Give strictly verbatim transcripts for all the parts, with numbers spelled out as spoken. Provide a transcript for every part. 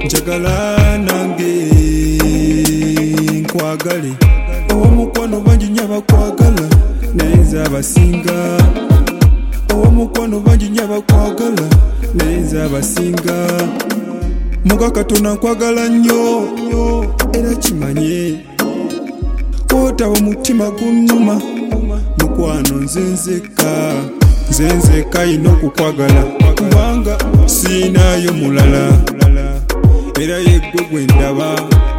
njagala nange nkwagale owomukwano bangi nnyo abakwagala naye nze abasinga owomukwano bangi nnyo abakwagala naye nze abasinga muka Katonda nkwagala nnyo era kimanye otaba omutima gunnuma mukwano nze nzekka nze nzekka ina okukwagala kubanga siinayo mulala era yeggwe gwe ndaba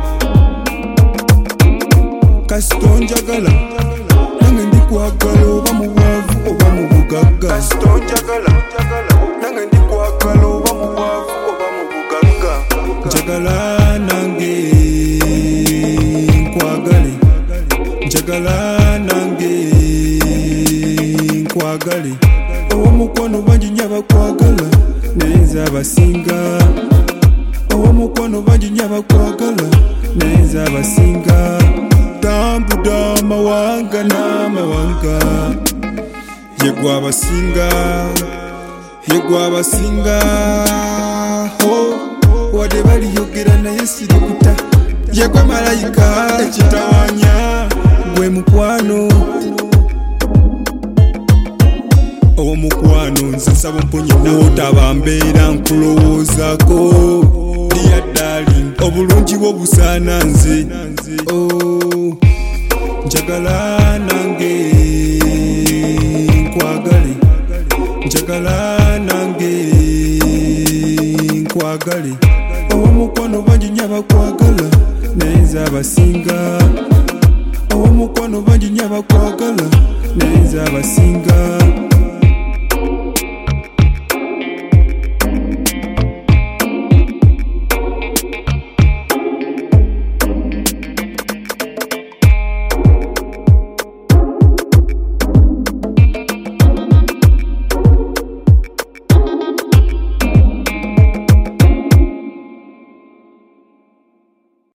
kasita onjagala nange ndikwagala oba mu bwavu oba mu bugagga kasita onjagala nange ndikwagala oba mu bwavu oba mu bugagga njagala nange nkwagale njagala nange nkwagale owomukwano bangi nnyo abakwagala naye nze abasinga owomukwano bangi nnyo abakwagala naye nze abasinga tambuda amawanga n'amawanga yegwe abasinga yegwe abasinga ho wadde baliyogera naye sirikuta yegwe malayika ekitawanya gwe mukwano owomukwano nze nsaba omponye n'otaba mbeera nkulowoozaako dear darling obulungi bwo busaana nze oh, njagala nange nkwagale njagala nange nkwagale owomukwano bangi nnyo abakwagala naye nze abasinga owomukwano bangi nnyo abakwagala naye nze abasinga